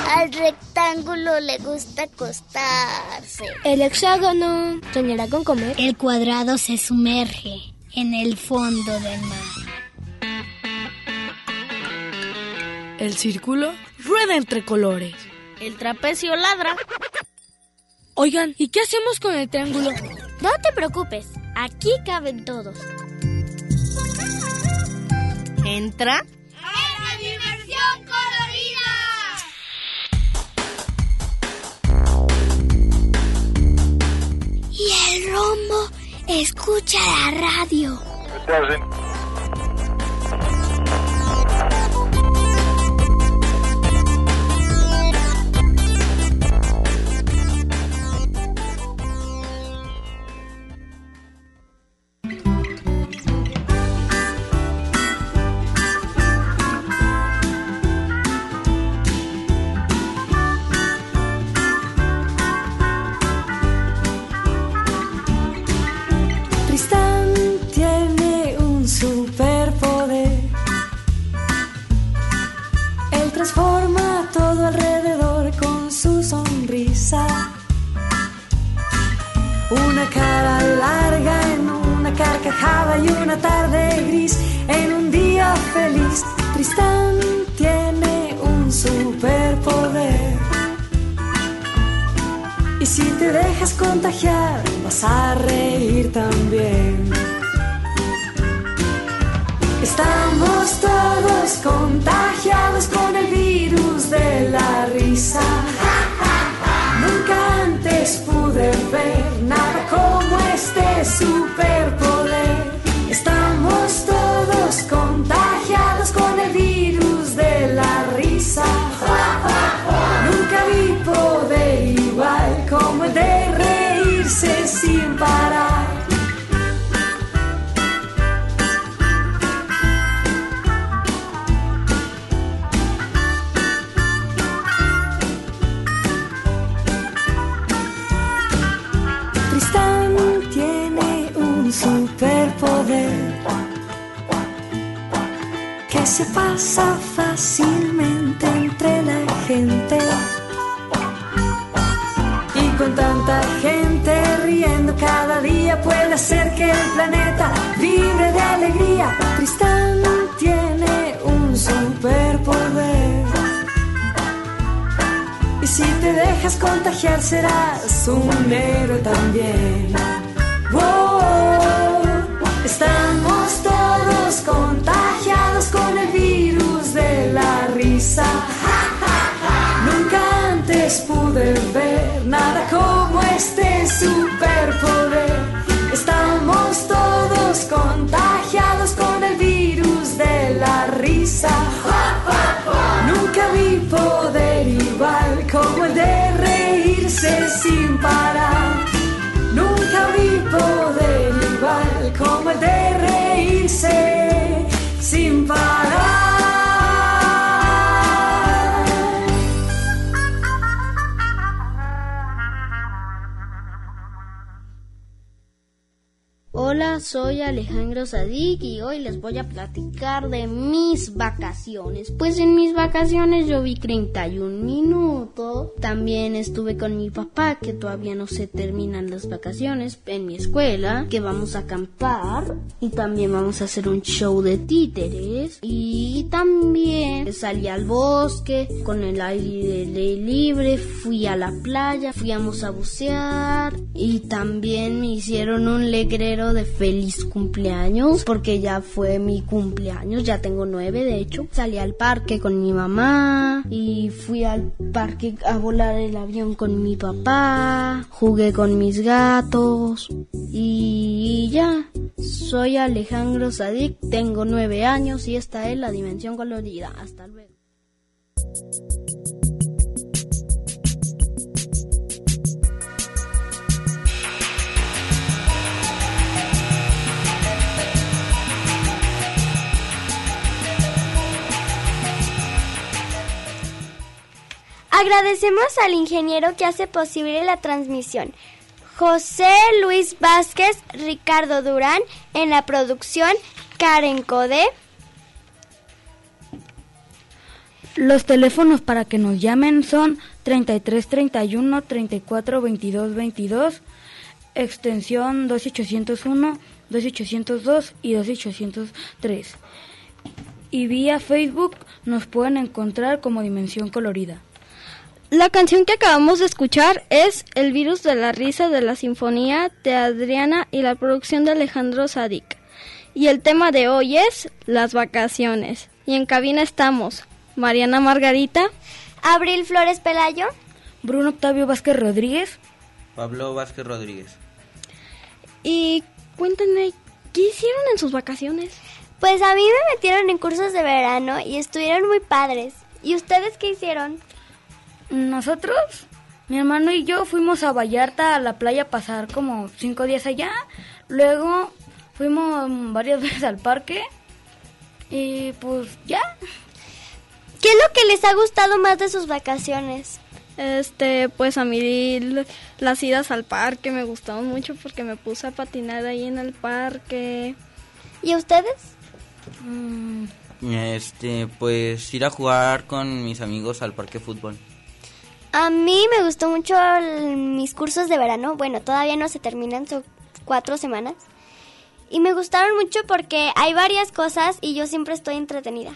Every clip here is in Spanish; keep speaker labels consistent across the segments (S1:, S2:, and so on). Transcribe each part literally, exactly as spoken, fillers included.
S1: Al rectángulo le gusta acostarse.
S2: El hexágono soñará con comer.
S3: El cuadrado se sumerge en el fondo del mar.
S4: El círculo rueda entre colores.
S1: El trapecio ladra.
S4: Oigan, ¿y qué hacemos con el triángulo?
S2: No te preocupes, aquí caben todos.
S1: Entra.
S5: ¡Es la diversión colorida!
S3: Y el rombo escucha la radio.
S6: Una cara larga en una carcajada y una tarde gris en un día feliz. Tristán tiene un superpoder. Y si te dejas contagiar, vas a reír también. Estamos todos contagiados con el virus de la risa. Nunca antes pude ver nada como este superpoder. Estamos todos contagiados con el virus de la risa. Nunca vi poder igual como el de reírse sin parar. Que se pasa fácilmente entre la gente. Y con tanta gente riendo cada día puede hacer que el planeta vibre de alegría. Tristán tiene un superpoder. Y si te dejas contagiar serás un héroe también. ¡Wow! Estamos todos contagiados con el virus de la risa. Nunca antes pude ver nada como este superpoder. Estamos todos contagiados con el virus de la risa. Nunca vi poder igual como el de reírse sin parar. Nunca vi poder igual como el de reírse sin parar.
S2: Hola, soy Alejandro Sadik y hoy les voy a platicar de mis vacaciones. Pues en mis vacaciones yo vi treinta y un minutos. También estuve con mi papá, que todavía no se terminan las vacaciones, en mi escuela, que vamos a acampar. Y también vamos a hacer un show de títeres. Y también salí al bosque con el aire libre, fui a la playa, fuimos a bucear. Y también me hicieron un letrero de feliz cumpleaños, porque ya fue mi cumpleaños, ya tengo nueve de hecho. Salí al parque con mi mamá y fui al parque a volar el avión con mi papá, jugué con mis gatos y ya. Soy Alejandro Sadik, tengo nueve años y esta es la dimensión colorida. Hasta luego.
S7: Agradecemos al ingeniero que hace posible la transmisión, José Luis Vázquez, Ricardo Durán, en la producción, Karen Code.
S8: Los teléfonos para que nos llamen son treinta y tres treinta y uno, treinta y cuatro veintidós veintidós, extensión dos ochocientos uno, dos ochocientos dos y dos ochocientos tres. Y vía Facebook nos pueden encontrar como Dimensión Colorida.
S2: La canción que acabamos de escuchar es El virus de la risa de la Sinfonía de Adriana y la producción de Alejandro Sadik. Y el tema de hoy es las vacaciones. Y en cabina estamos Mariana Margarita,
S7: Abril Flores Pelayo,
S8: Bruno Octavio Vázquez Rodríguez,
S9: Pablo Vázquez Rodríguez.
S2: Y cuéntenme, ¿qué hicieron en sus vacaciones?
S7: Pues a mí me metieron en cursos de verano y estuvieron muy padres. ¿Y ustedes qué hicieron?
S8: Nosotros, mi hermano y yo fuimos a Vallarta, a la playa, a pasar como cinco días allá. Luego fuimos varias veces al parque y pues ya.
S7: ¿Qué es lo que les ha gustado más de sus vacaciones?
S2: Este, pues a mí las idas al parque me gustaron mucho porque me puse a patinar ahí en el parque.
S7: ¿Y a ustedes?
S8: Mm.
S9: Este, pues ir a jugar con mis amigos al parque de fútbol.
S7: A mí me gustó mucho el, mis cursos de verano. Bueno, todavía no se terminan, son cuatro semanas. Y me gustaron mucho porque hay varias cosas y yo siempre estoy entretenida.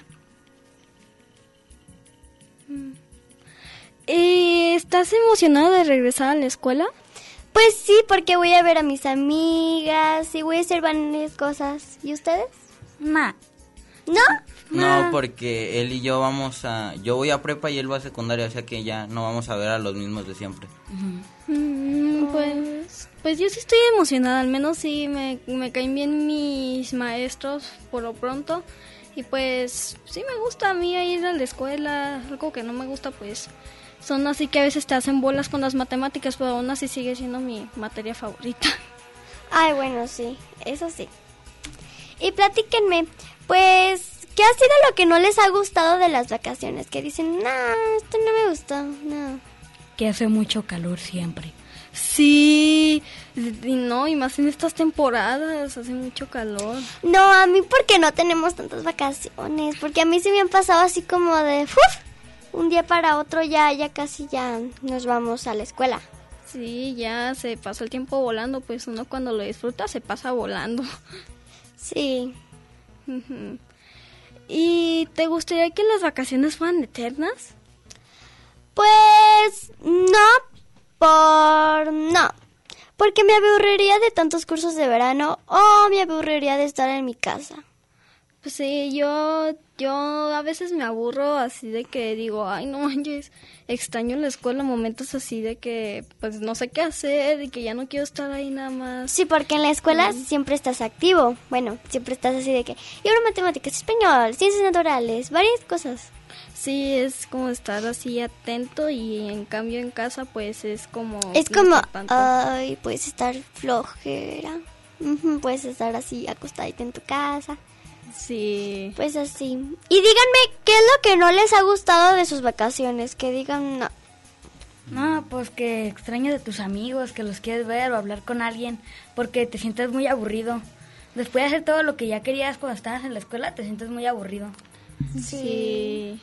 S2: ¿Y estás emocionada de regresar a la escuela?
S7: Pues sí, porque voy a ver a mis amigas y voy a hacer varias cosas. ¿Y ustedes?
S8: Nah.
S7: ¿No?
S9: No, porque él y yo vamos a... Yo voy a prepa y él va a secundaria, o sea que ya no vamos a ver a los mismos de siempre.
S2: Uh-huh. Mm, pues, pues yo sí estoy emocionada, al menos sí me, me caen bien mis maestros por lo pronto. Y pues sí me gusta a mí ir a la escuela, algo que no me gusta pues son así que a veces te hacen bolas con las matemáticas, pero aún así sigue siendo mi materia favorita.
S7: Ay, bueno, sí, eso sí. Y platíquenme, pues, ¿qué ha sido lo que no les ha gustado de las vacaciones? Que dicen, no, esto no me gustó, no.
S8: Que hace mucho calor siempre.
S2: Sí, y no, y más en estas temporadas, hace mucho calor.
S7: No, a mí porque no tenemos tantas vacaciones, porque a mí se me han pasado así como de, ¡uf! Un día para otro ya, ya casi ya nos vamos a la escuela.
S2: Sí, ya se pasó el tiempo volando, pues uno cuando lo disfruta se pasa volando.
S7: Sí.
S2: Uh-huh. ¿Y te gustaría que las vacaciones fueran eternas?
S7: Pues no, por no, porque me aburriría de tantos cursos de verano o me aburriría de estar en mi casa.
S2: Pues sí, yo, yo a veces me aburro así de que digo, ay no manches, extraño la escuela, momentos así de que pues no sé qué hacer y que ya no quiero estar ahí nada más.
S7: Sí, porque en la escuela mm. siempre estás activo, bueno, siempre estás así de que, y ahora matemáticas, español, ciencias naturales, varias cosas.
S2: Sí, es como estar así atento y en cambio en casa pues es como...
S7: Es como, ay, puedes estar flojera, uh-huh, puedes estar así acostadita en tu casa.
S2: Sí.
S7: Pues así. Y díganme, ¿qué es lo que no les ha gustado de sus vacaciones? Que digan no.
S8: No, pues que extraño de tus amigos, que los quieres ver o hablar con alguien, porque te sientes muy aburrido. Después de hacer todo lo que ya querías cuando estabas en la escuela, te sientes muy aburrido.
S2: Sí. sí.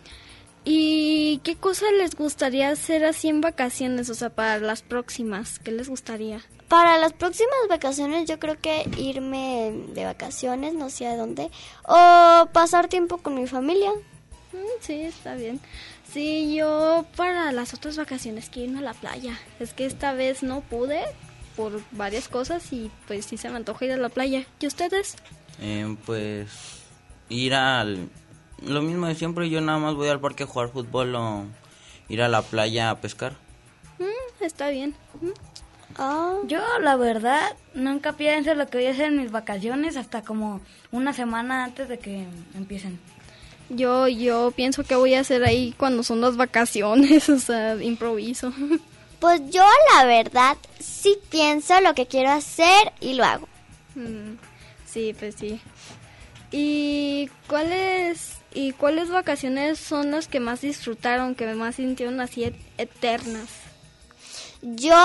S2: ¿Y qué cosas les gustaría hacer así en vacaciones? O sea, para las próximas, ¿qué les gustaría?
S7: Para las próximas vacaciones yo creo que irme de vacaciones, no sé a dónde, o pasar tiempo con mi familia.
S2: Mm, sí, está bien. Sí, yo para las otras vacaciones quiero irme a la playa. Es que esta vez no pude por varias cosas y pues sí se me antoja ir a la playa. ¿Y ustedes?
S9: Eh, pues ir al... Lo mismo de siempre, yo nada más voy al parque a jugar fútbol o ir a la playa a pescar.
S2: Mm, está bien. Mm.
S8: Oh. Yo, la verdad, nunca pienso lo que voy a hacer en mis vacaciones hasta como una semana antes de que empiecen.
S2: Yo yo pienso que voy a hacer ahí cuando son las vacaciones, o sea, improviso.
S7: Pues yo, la verdad, sí pienso lo que quiero hacer y lo hago.
S2: Mm, sí, pues sí. ¿Y cuáles y cuáles vacaciones son las que más disfrutaron, que más sintieron así et- eternas?
S7: Yo...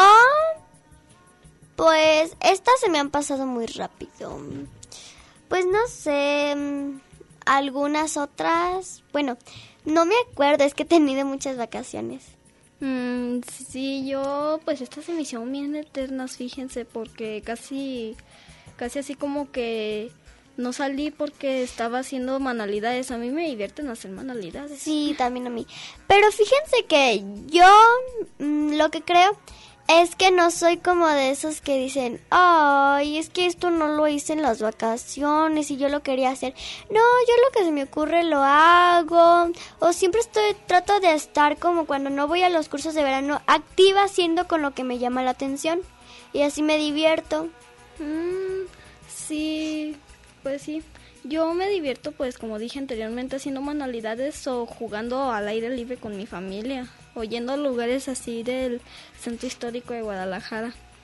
S7: Pues estas se me han pasado muy rápido. Pues no sé, algunas otras... Bueno, No me acuerdo, es que he tenido muchas vacaciones.
S2: Mm, sí, yo pues estas se me hicieron bien eternas, fíjense, porque casi, casi así como que no salí porque estaba haciendo manualidades. A mí me divierten hacer manualidades.
S7: Sí, también a mí. Pero fíjense que yo mmm, lo que creo es que no soy como de esos que dicen, ay, es que esto no lo hice en las vacaciones y yo lo quería hacer. No, yo lo que se me ocurre lo hago. O siempre estoy, trato de estar como cuando no voy a los cursos de verano, activa haciendo con lo que me llama la atención. Y así me divierto.
S2: Mm, sí, pues sí. Yo me divierto, pues como dije anteriormente, haciendo manualidades o jugando al aire libre con mi familia, o yendo a lugares así del centro histórico de Guadalajara.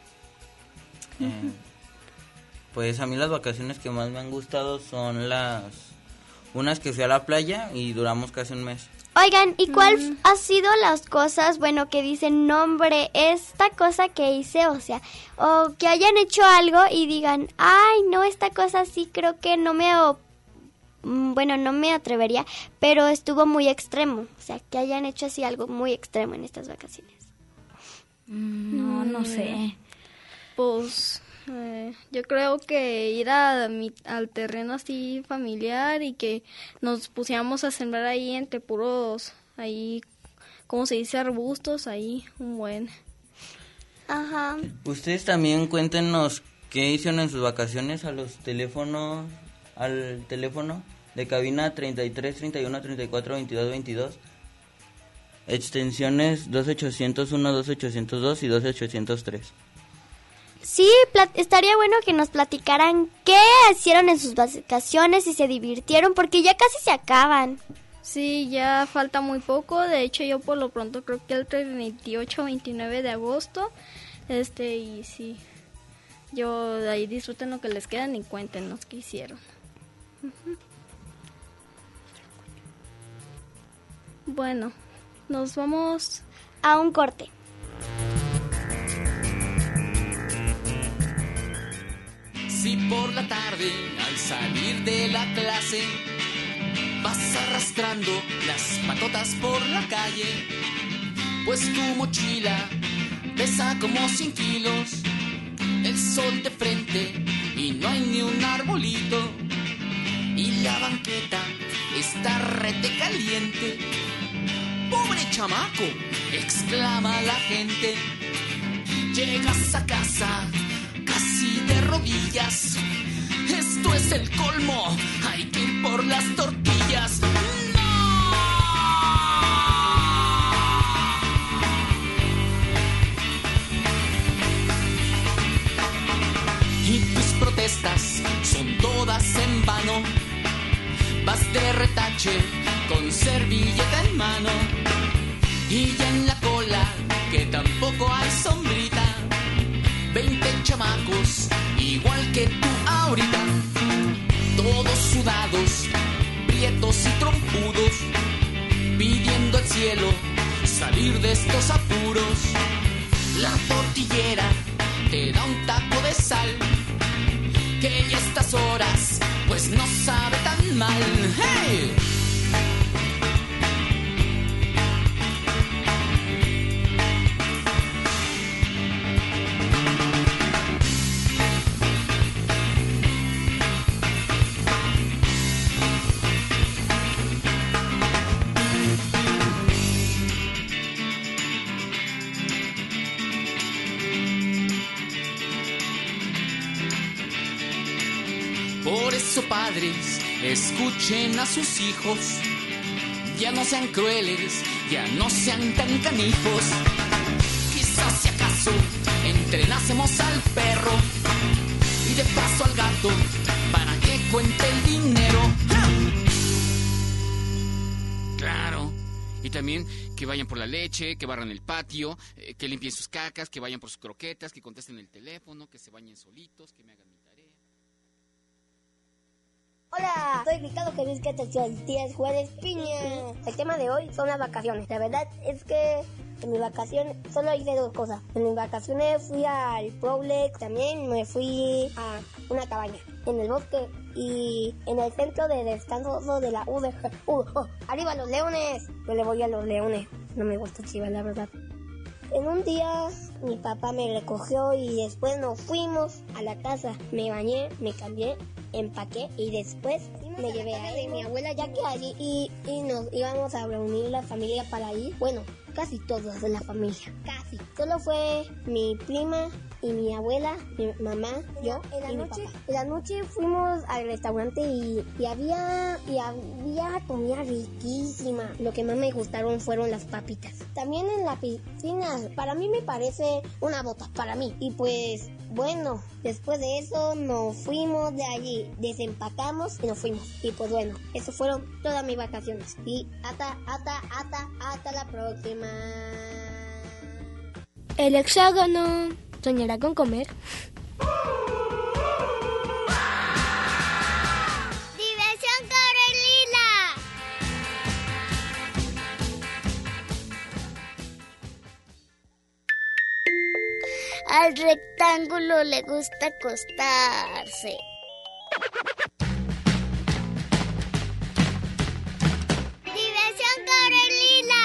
S9: Eh, pues a mí las vacaciones que más me han gustado son las unas que fui a la playa y duramos casi un mes.
S7: Oigan, ¿y cuál
S2: Mm.
S7: ha sido las cosas, bueno, que dicen, nombre, esta cosa que hice, o sea, o que hayan hecho algo y digan, ay, no, esta cosa sí creo que no me, o, mm, bueno, no me atrevería, pero estuvo muy extremo, o sea, que hayan hecho así algo muy extremo en estas vacaciones?
S8: No, no sé.
S2: Pues eh, yo creo que ir a mi, al terreno así familiar y que nos pusiéramos a sembrar ahí entre puros, ahí, ¿cómo se dice? Arbustos, ahí, un buen.
S7: Ajá.
S9: Ustedes también cuéntenos qué hicieron en sus vacaciones a los teléfonos, al teléfono de cabina treinta y tres, treinta y uno, treinta y cuatro, veintidós, veintidós, extensiones dos ochocientos uno, dos ochocientos dos y dos ochocientos tres.
S7: Sí, plat- estaría bueno que nos platicaran qué hicieron en sus vacaciones y se divirtieron, porque ya casi se acaban.
S2: Sí, ya falta muy poco. De hecho, yo por lo pronto creo que el veintiocho, veintinueve de agosto. Este, y sí, yo de ahí disfruten lo que les quedan y cuéntenos qué hicieron. Ujú. Bueno, nos vamos
S7: a un corte.
S10: Si por la tarde, al salir de la clase, vas arrastrando las patotas por la calle, pues tu mochila pesa como cien kilos, el sol de frente y no hay ni un arbolito, y la banqueta está rete caliente. ¡Pobre chamaco!, exclama la gente. Llegas a casa casi de rodillas. Esto es el colmo, hay que ir por las tortillas. Y tus protestas son todas en vano. Vas de retache con servilleta en mano, y ya en la cola, que tampoco hay sombrita, veinte chamacos, igual que tú ahorita, todos sudados, prietos y trompudos, pidiendo al cielo salir de estos apuros. La tortillera te da un taco de sal, que ya estas horas pues no sabe tan mal. ¡Hey! Por eso, padres, escuchen a sus hijos, ya no sean crueles, ya no sean tan canijos. Quizás si acaso entrenásemos al perro y de paso al gato para que cuente el dinero. ¡Ja!
S11: Claro. Y también que vayan por la leche, que barran el patio, eh, que limpien sus cacas, que vayan por sus croquetas, que contesten el teléfono, que se bañen solitos, que me hagan mi tarea.
S12: Hola, soy Ricardo Jesús, que atención, días jueves piña. El tema de hoy son las vacaciones. La verdad es que en mis vacaciones solo hice dos cosas. En mis vacaciones fui al Problex, también me fui a una cabaña en el bosque y en el centro de descanso de la U D G. Uh, oh, ¡arriba los leones! Yo le voy a los leones. No me gusta Chivas, la verdad. En un día mi papá me recogió y después nos fuimos a la casa. Me bañé, me cambié, empaqué y después me llevé a de mi abuela ya que allí y, y nos íbamos a reunir la familia para ir. Bueno, casi todos de la familia, casi. Solo fue mi prima y mi abuela, mi mamá, yo en la y noche, mi papá. En la noche fuimos al restaurante y, y había y había comida riquísima. Lo que más me gustaron fueron las papitas. También en la piscina, para mí me parece una bota, para mí. Y pues bueno, después de eso nos fuimos de allí, desempacamos y nos fuimos. Y pues bueno, eso fueron todas mis vacaciones. Y hasta, hasta, hasta, hasta la próxima.
S13: El hexágono soñará con comer.
S5: ¡Diversión Corelila!
S1: Al rectángulo le gusta acostarse.
S5: ¡Diversión Corelila!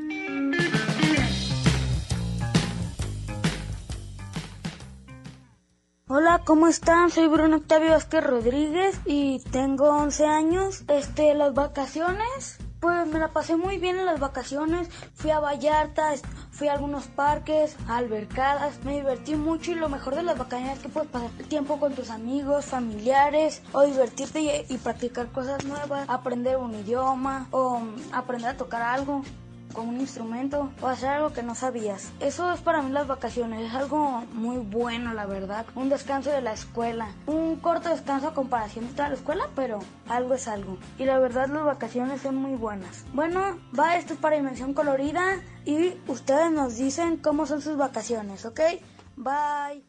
S8: Hola, ¿cómo están? Soy Bruno Octavio Vázquez Rodríguez y tengo once años. Este, las vacaciones, pues me la pasé muy bien en las vacaciones. Fui a Vallarta, fui a algunos parques, a albercadas, me divertí mucho y lo mejor de las vacaciones es que puedes pasar tiempo con tus amigos, familiares o divertirte y, y practicar cosas nuevas, aprender un idioma o aprender a tocar algo con un instrumento o hacer algo que no sabías. Eso es para mí las vacaciones, es algo muy bueno, la verdad. Un descanso de la escuela, un corto descanso a comparación de toda la escuela, pero algo es algo. Y la verdad las vacaciones son muy buenas. Bueno, va, esto es para Dimensión Colorida y ustedes nos dicen cómo son sus vacaciones, ¿ok? Bye.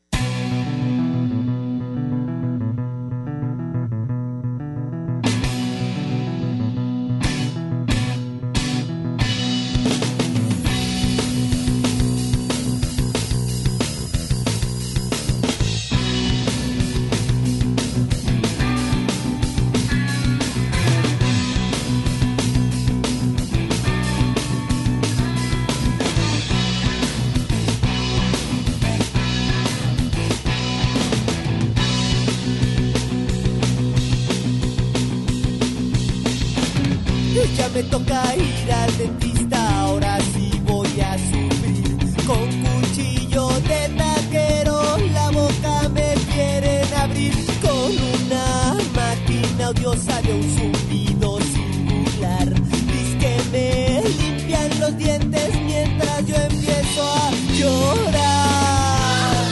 S14: Ya me toca ir al dentista, ahora sí voy a sufrir. Con cuchillo de taquero la boca me quieren abrir. Con una máquina odiosa de un zumbido singular. Dice que me limpian los dientes mientras yo empiezo a llorar.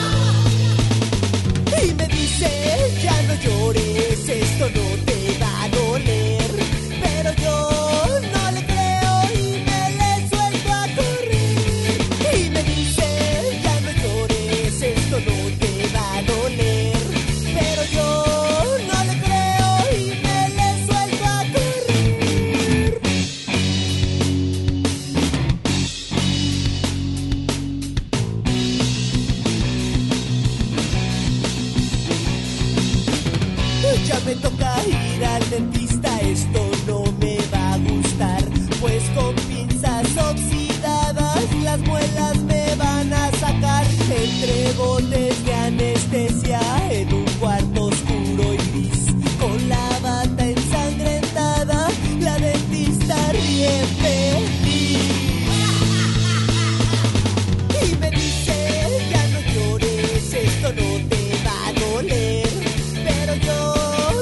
S14: Y me dice, ya no llores, esto no te va a doler. Pero yo me toca ir al dentista, esto no me va a gustar, pues con pinzas oxidadas las muelas me van a sacar, entre botes de anestesia en un cuarto oscuro y gris, con la bata ensangrentada, la dentista ríe feliz. Y me dice, ya no llores, esto no te va a doler, pero yo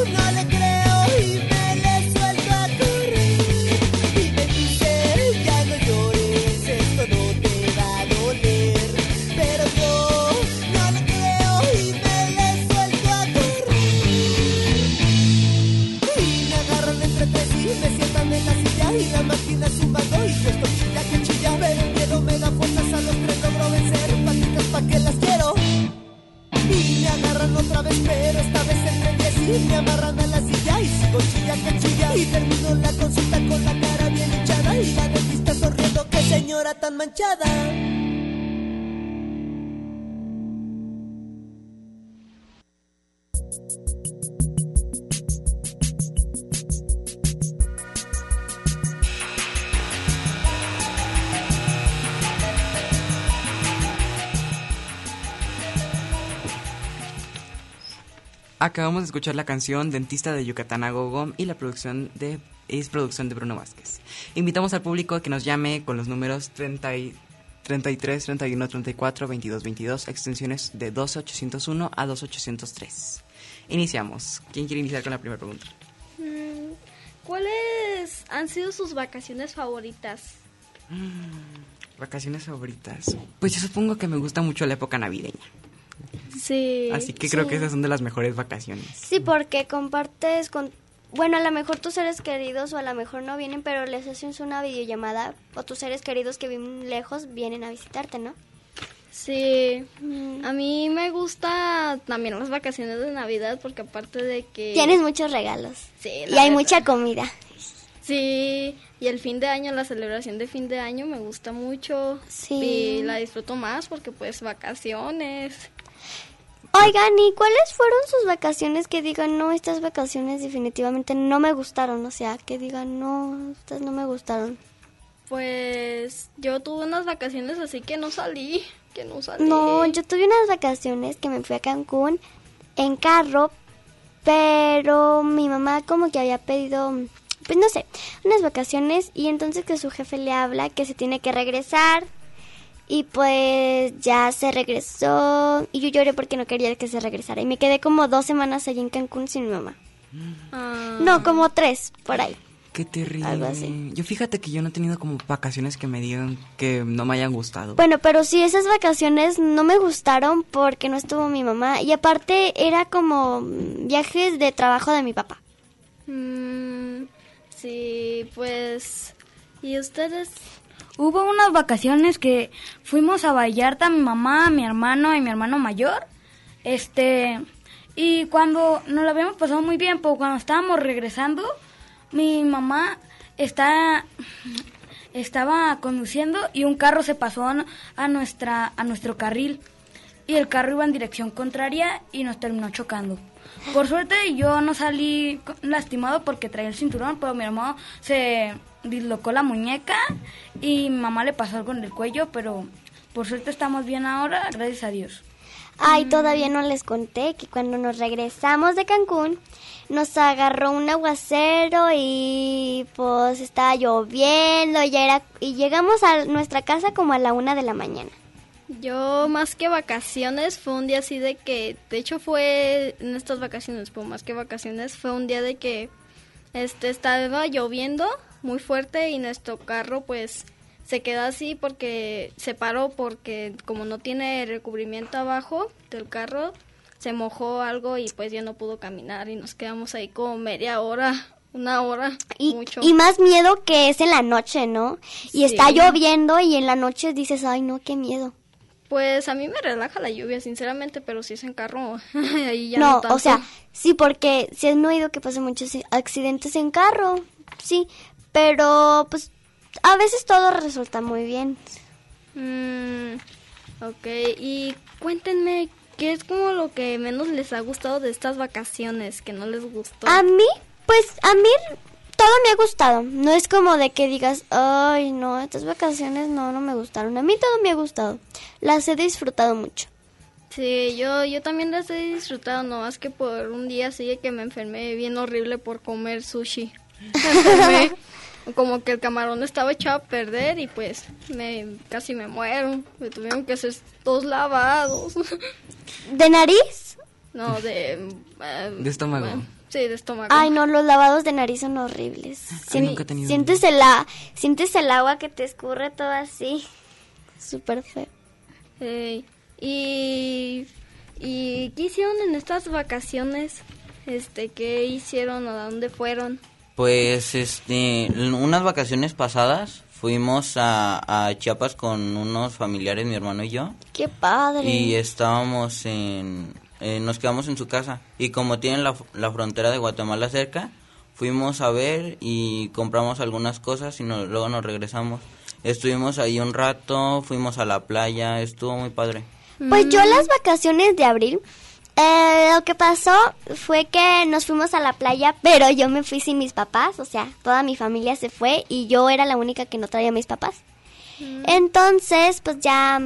S14: y la máquina zumbando y yo estoy chilla que chilla, pero el miedo me da fuerzas, a los tres logro vencer, patitas pa' que las quiero. Y me agarran otra vez, pero esta vez entre diez y me amarran a la silla y sigo chilla que chilla. Y termino la consulta con la cara bien hinchada y la dentista sonriendo, qué señora tan manchada.
S15: Acabamos de escuchar la canción Dentista de Yucatán a Gogo y la producción de es producción de Bruno Vázquez. Invitamos al público a que nos llame con los números treinta y, treinta y tres, treinta y uno, treinta y cuatro, veintidós, veintidós, extensiones de doce ochocientos uno a doce ochocientos tres. Iniciamos. ¿Quién quiere iniciar con la primera pregunta?
S2: ¿Cuáles han sido sus vacaciones favoritas?
S15: Mm, vacaciones favoritas. Pues yo supongo que me gusta mucho la época navideña.
S2: Sí.
S15: Así que
S7: sí.
S15: creo que esas son de las mejores vacaciones.
S7: Sí, porque compartes con... Bueno, a lo mejor tus seres queridos o a lo mejor no vienen, pero les haces una videollamada o tus seres queridos que viven lejos vienen a visitarte, ¿no?
S2: Sí, mm. a mí me gusta también las vacaciones de Navidad porque aparte de que...
S7: Tienes muchos regalos.
S2: Sí,
S7: y hay
S2: verdad.
S7: mucha comida.
S2: Sí, y el fin de año, la celebración de fin de año me gusta mucho.
S7: Sí.
S2: Y la disfruto más porque pues vacaciones.
S7: Oigan, ¿y cuáles fueron sus vacaciones que digan, no, estas vacaciones definitivamente no me gustaron? O sea, que digan, no, estas no me gustaron.
S2: Pues yo tuve unas vacaciones así que no salí, que no salí.
S7: No, yo tuve unas vacaciones que me fui a Cancún en carro, pero mi mamá como que había pedido, pues no sé, unas vacaciones y entonces que su jefe le habla que se tiene que regresar y pues ya se regresó y yo lloré porque no quería que se regresara y me quedé como dos semanas allí en Cancún sin mi mamá.
S2: Ah.
S7: No, como tres, por ahí.
S15: Qué terrible.
S7: Algo así.
S15: Yo fíjate que yo no he tenido como vacaciones que me digan que no me hayan gustado.
S7: Bueno, pero sí, esas vacaciones no me gustaron porque no estuvo mi mamá. Y aparte era como viajes de trabajo de mi papá.
S2: Mm, sí, pues... ¿Y ustedes?
S8: Hubo unas vacaciones que fuimos a Vallarta, mi mamá, mi hermano y mi hermano mayor. Este... Y cuando nos lo habíamos pasado muy bien, pues cuando estábamos regresando... Mi mamá está, estaba conduciendo y un carro se pasó a, nuestra, a nuestro carril y el carro iba en dirección contraria y nos terminó chocando. Por suerte yo no salí lastimado porque traía el cinturón, pero mi hermano se dislocó la muñeca y mi mamá le pasó algo en el cuello, pero por suerte estamos bien ahora, gracias a Dios.
S7: Ay, todavía no les conté que cuando nos regresamos de Cancún nos agarró un aguacero y pues estaba lloviendo y, ya era, y llegamos a nuestra casa como a la una de la mañana.
S2: Yo más que vacaciones fue un día así de que, de hecho fue en estas vacaciones, pues más que vacaciones fue un día de que este estaba lloviendo muy fuerte y nuestro carro pues se quedó así porque se paró porque como no tiene recubrimiento abajo del carro, se mojó algo y pues ya no pudo caminar y nos quedamos ahí como media hora, una hora,
S7: y,
S2: mucho.
S7: Y más miedo que es en la noche, ¿no? Y
S2: Sí.
S7: está lloviendo y en la noche dices, ay no, qué miedo.
S2: Pues a mí me relaja la lluvia, sinceramente, pero si es en carro, ahí ya
S7: no,
S2: no tanto.
S7: o sea, sí, porque sí no he oído que pasen muchos accidentes en carro, sí, pero pues a veces todo resulta muy bien.
S2: Mm, ok, y cuéntenme, ¿qué es como lo que menos les ha gustado de estas vacaciones, que no les gustó?
S7: A mí, pues a mí todo me ha gustado. No es como de que digas, ay, no, estas vacaciones no, no me gustaron. A mí todo me ha gustado. Las he disfrutado mucho.
S2: Sí, yo, yo también las he disfrutado, no más que por un día sí que me enfermé bien horrible por comer sushi. Me enfermé, como que el camarón estaba echado a perder y pues me casi me muero. Me tuvieron que hacer dos lavados.
S7: ¿De nariz?
S2: No, de... Uh,
S15: de estómago.
S2: Bueno, sí, de estómago.
S7: Ay, no, los lavados de nariz son horribles.
S15: Ay, nunca he tenido
S7: sientes, el, sientes el agua que te escurre todo así. Súper feo.
S2: Eh, y, ¿Y qué hicieron en estas vacaciones? Este, ¿qué hicieron o a dónde fueron?
S9: Pues, este, unas vacaciones pasadas fuimos a, a Chiapas con unos familiares, mi hermano y yo.
S7: ¡Qué padre!
S9: Y estábamos en... Eh, nos quedamos en su casa. Y como tienen la, la frontera de Guatemala cerca, fuimos a ver y compramos algunas cosas y no, luego nos regresamos. Estuvimos ahí un rato, fuimos a la playa, estuvo muy padre.
S7: Pues yo las vacaciones de abril, eh, lo que pasó fue que nos fuimos a la playa, pero yo me fui sin mis papás, o sea, toda mi familia se fue y yo era la única que no traía a mis papás. Mm. Entonces, pues ya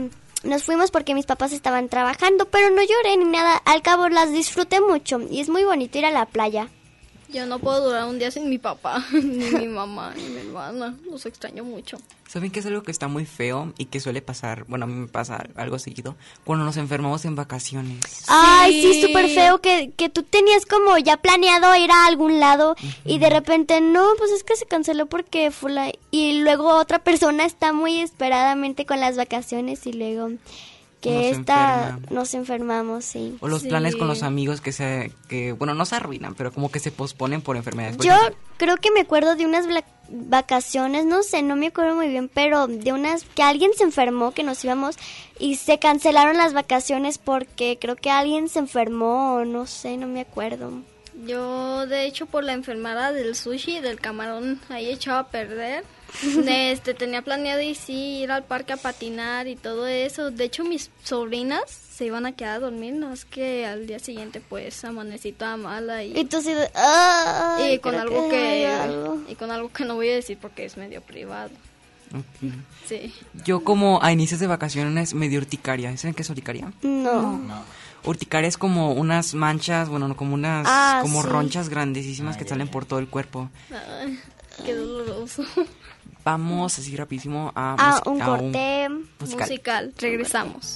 S7: nos fuimos porque mis papás estaban trabajando, pero no lloré ni nada, al cabo las disfruté mucho y es muy bonito ir a la playa.
S2: Yo no puedo durar un día sin mi papá, ni mi mamá, ni mi hermana, los extraño mucho.
S15: ¿Saben qué es algo que está muy feo y que suele pasar? Bueno, a mí me pasa algo seguido, cuando nos enfermamos en vacaciones.
S7: Ay, sí, súper feo, que, que tú tenías como ya planeado ir a algún lado uh-huh. y de repente, no, pues es que se canceló porque fula... Y luego otra persona está muy esperadamente con las vacaciones y luego... que
S15: nos
S7: esta
S15: enfermamos.
S7: nos enfermamos, sí.
S15: O los
S7: sí.
S15: planes con los amigos que se, que bueno, no se arruinan, pero como que se posponen por enfermedades. Por
S7: Yo
S15: ejemplo,
S7: creo que me acuerdo de unas bla- vacaciones, no sé, no me acuerdo muy bien, pero de unas que alguien se enfermó, que nos íbamos y se cancelaron las vacaciones porque creo que alguien se enfermó, o no sé, no me acuerdo.
S2: Yo, de hecho, por la enfermedad del sushi, del camarón, ahí echaba a perder. Este, tenía planeado y sí, ir al parque a patinar y todo eso. De hecho, mis sobrinas se iban a quedar a dormir, no es que al día siguiente pues amanecí toda mala y,
S7: y, tú sí, ay,
S2: y con algo
S7: que,
S2: que
S7: algo.
S2: y con algo que no voy a decir porque es medio privado.
S15: Okay.
S2: Sí.
S15: Yo como a inicios de vacaciones me dio urticaria. ¿Saben qué es urticaria?
S7: No.
S9: No.
S15: Urticaria es como unas manchas, bueno, como unas
S7: ah,
S15: como
S7: sí.
S15: ronchas grandísimas
S9: ah,
S15: que
S9: ya,
S15: salen
S9: ya.
S15: por todo el cuerpo.
S2: Ay, qué doloroso.
S15: Vamos así rapidísimo a,
S7: Ah,
S15: mus-
S7: un
S15: a
S7: corte
S15: musical.
S2: musical. Regresamos.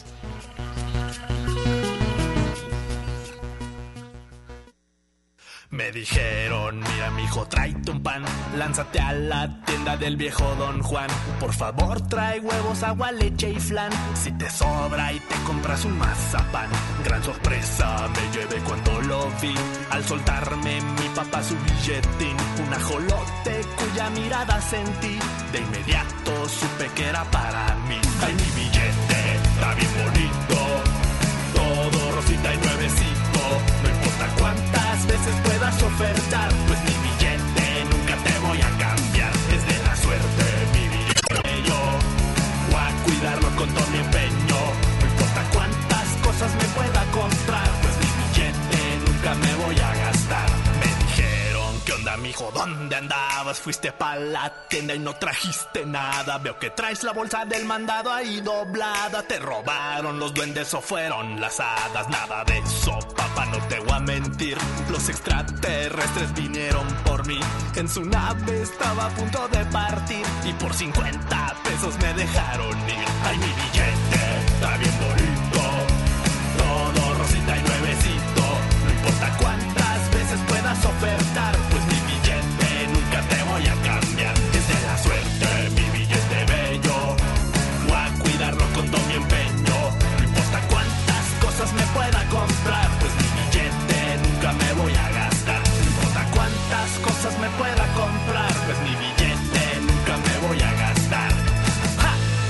S16: Me dijeron, mira mijo, tráete un pan, lánzate a la tienda del viejo Don Juan. Por favor, trae huevos, agua, leche y flan. Si te sobra y te compras un mazapán. Gran sorpresa me llevé cuando lo vi. Al soltarme mi papá su billetín. Un ajolote cuya mirada sentí. De inmediato supe que era para mí. Ay, mi billete está bien bonito. Todo rosita y nuevecito. No importa cuántas veces puedas ofertar, pues mi billete nunca te voy a cambiar. Es de la suerte mi billete yo. Voy a cuidarlo con todo mi empeño. No importa cuántas cosas me pueda comprar, pues mi billete nunca me voy a gastar. Me dijeron, ¿qué onda mijo? ¿Dónde andabas? Fuiste pa' la tienda y no trajiste nada. Veo que traes la bolsa del mandado ahí doblada. Te robaron los duendes o fueron las hadas. Nada de eso, papá, no te voy a mentir. Los extraterrestres vinieron por mí. En su nave estaba a punto de partir y por cincuenta pesos me dejaron ir. Ay, mi billete está bien bonito. Todo rosita y nuevecito. No importa cuántas veces puedas ofertar, pues mi billete nunca te voy a cambiar. Es de la suerte mi billete bello. Voy a cuidarlo con todo mi empeño. No importa cuántas cosas me pueda comprar, pues mi billete nunca me voy a gastar. No importa cuántas cosas me pueda comprar, pues mi billete nunca me voy a gastar. ¡Ja!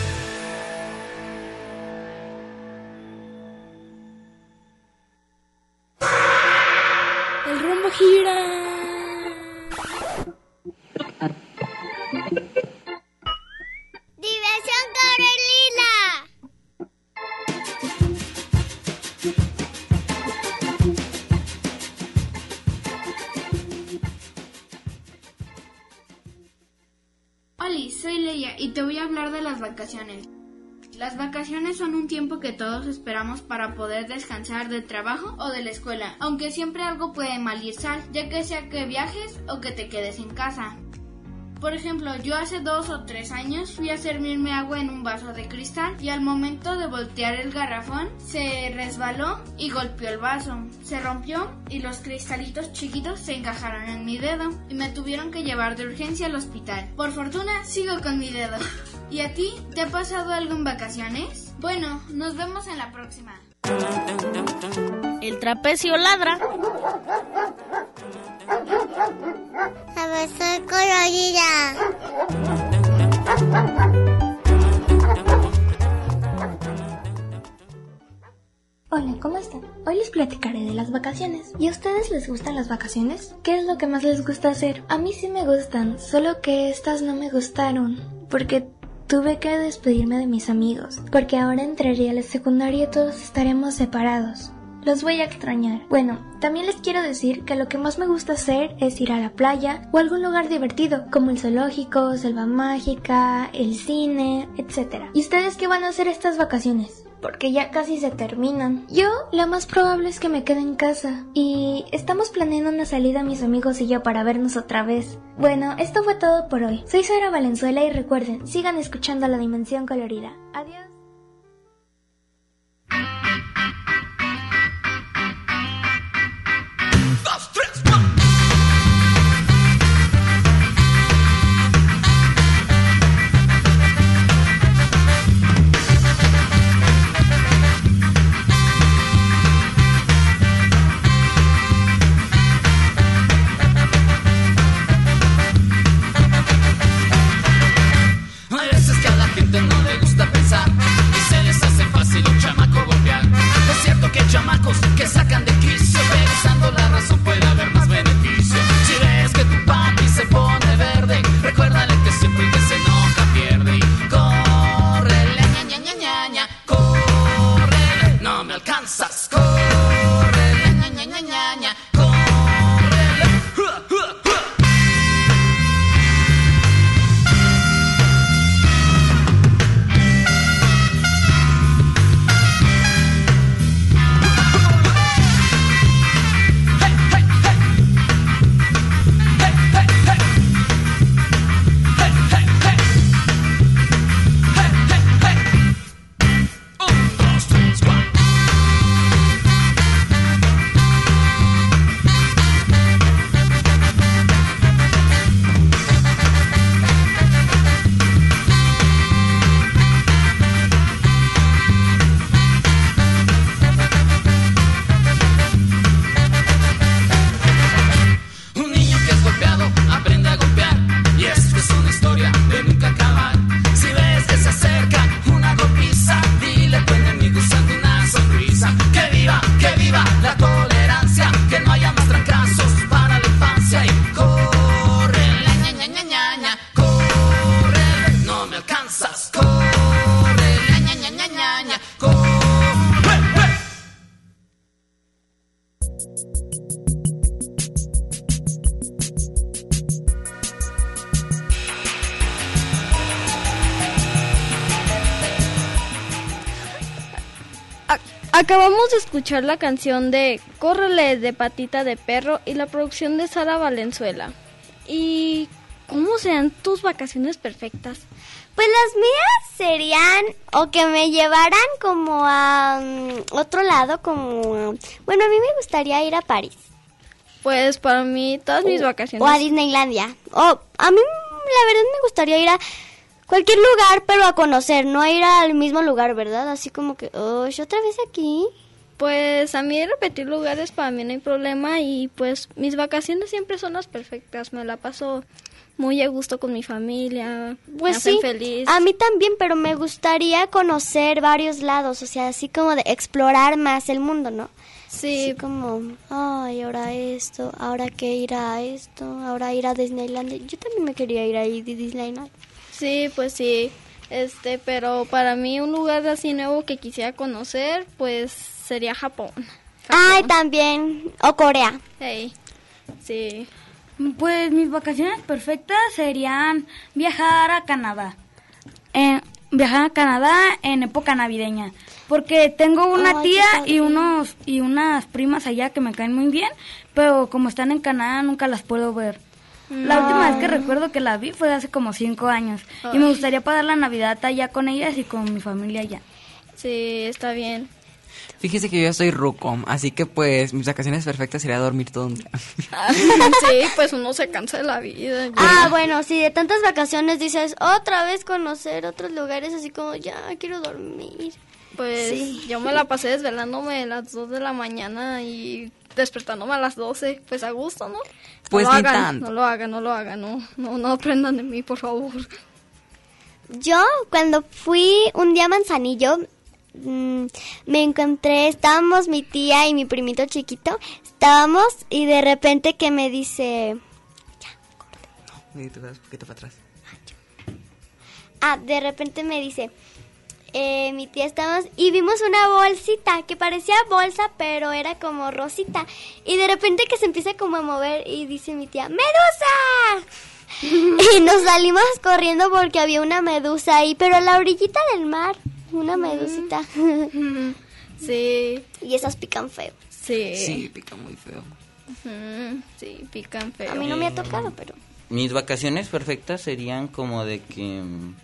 S4: El rumbo gira.
S5: ¡Diversión Carolina!
S2: Hola, soy Leia y te voy a hablar de las vacaciones. Las vacaciones son un tiempo que todos esperamos para poder descansar del trabajo o de la escuela, aunque siempre algo puede mal ir sal, ya que sea que viajes o que te quedes en casa. Por ejemplo, yo hace dos o tres años fui a servirme agua en un vaso de cristal y al momento de voltear el garrafón se resbaló y golpeó el vaso. Se rompió y los cristalitos chiquitos se encajaron en mi dedo y me tuvieron que llevar de urgencia al hospital. Por fortuna, sigo con mi dedo. ¿Y a ti? ¿Te ha pasado algo en vacaciones? Bueno, nos vemos en la próxima.
S3: El trapecio ladra.
S5: A ver, soy colorida.
S17: Hola, ¿cómo están? Hoy les platicaré de las vacaciones. ¿Y a ustedes les gustan las vacaciones? ¿Qué es lo que más les gusta hacer? A mí sí me gustan, solo que estas no me gustaron, porque tuve que despedirme de mis amigos, porque ahora entraría a la secundaria y todos estaremos separados. Los voy a extrañar. Bueno, también les quiero decir que lo que más me gusta hacer es ir a la playa o algún lugar divertido, como el zoológico, selva mágica, el cine, etcétera. ¿Y ustedes qué van a hacer estas vacaciones? porque ya casi se terminan. Yo, lo más probable es que me quede en casa y estamos planeando una salida mis amigos y yo para vernos otra vez. Bueno, esto fue todo por hoy. Soy Sara Valenzuela y recuerden, sigan escuchando La Dimensión Colorida. Adiós.
S10: Que sacan de quicio, pero usando la razón puede haber más beneficio. Si ves que tu papi se pone verde, recuérdale que siempre el que se enoja pierde. Y córrele, ña, ña, ña, ña, ña, córrele, no me alcanzas, córrele, ña, ña, ña, ña, ña, córrele, ¡Hua, hua, hua!
S2: Acabamos de escuchar la canción de Córrele de Patita de Perro y la producción de Sara Valenzuela. ¿Y cómo serán tus vacaciones perfectas?
S7: Pues las mías serían o que me llevaran como a um, otro lado, como... Bueno, a mí me gustaría ir a París.
S2: Pues para mí todas mis vacaciones...
S7: O a Disneylandia. O a mí la verdad me gustaría ir a cualquier lugar, pero a conocer, no a ir al mismo lugar, ¿verdad? Así como que, oh, ¿yo otra vez aquí?
S2: Pues a mí repetir lugares para mí no hay problema y pues mis vacaciones siempre son las perfectas. Me la paso muy a gusto con mi familia,
S7: pues
S2: me hacen
S7: sí,
S2: feliz.
S7: A mí también, pero me gustaría conocer varios lados, o sea, así como de explorar más el mundo, ¿no?
S2: Sí.
S7: Así como, ay, ahora esto, ahora que ir a esto, ahora ir a Disneylandia. Yo también me quería ir ahí de Disneyland.
S2: Sí, pues sí, este, pero para mí un lugar así nuevo que quisiera conocer, pues sería Japón. Japón.
S7: Ay, también, o Corea.
S2: Hey, sí.
S8: Pues mis vacaciones perfectas serían viajar a Canadá. Eh, viajar a Canadá en época navideña. Porque tengo una
S7: Ay,
S8: tía y unos y unas primas allá que me caen muy bien, pero como están en Canadá nunca las puedo ver. No. La última vez que recuerdo que la vi fue hace como cinco años. Ay. Y me gustaría pasar la Navidad allá con ellas y con mi familia allá.
S2: Sí, está bien.
S15: Fíjese que yo ya soy ruco, así que pues mis vacaciones perfectas sería dormir todo un día.
S2: Sí, pues uno se cansa de la vida.
S7: Ah, bueno, si de tantas vacaciones dices otra vez conocer otros lugares, así como ya quiero dormir.
S2: Pues sí. Yo me la pasé desvelándome a las dos de la mañana y despertándome a las doce, pues a gusto, ¿no?
S15: Pues
S2: no lo
S15: ni
S2: hagan,
S15: tanto.
S2: No lo hagan, no lo hagan, no, no, no aprendan de mí, por favor.
S7: Yo cuando fui un día a Manzanillo, mmm, me encontré, estábamos mi tía y mi primito chiquito, estábamos y de repente que me dice...
S15: Ya, no, te vas un poquito para atrás.
S7: Ah, de repente me dice... Eh, mi tía estábamos y vimos una bolsita que parecía bolsa pero era como rosita y de repente que se empieza como a mover y dice mi tía ¡Medusa! Y nos salimos corriendo porque había una medusa ahí, pero a la orillita del mar. una medusita.
S2: Sí.
S7: Y esas pican feo.
S2: Sí.
S15: Sí, pican muy feo.
S2: Uh-huh. Sí, pican feo.
S7: A mí no me ha tocado, pero...
S9: Mis vacaciones perfectas serían como de que...